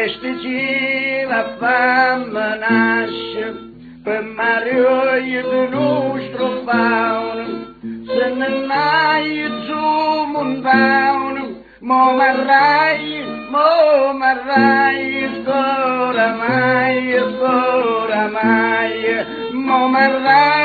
Este la fama nasce, per Mario il nostro faun, se ne mai giù montaun, mo marrai, scora mai, mo marrai.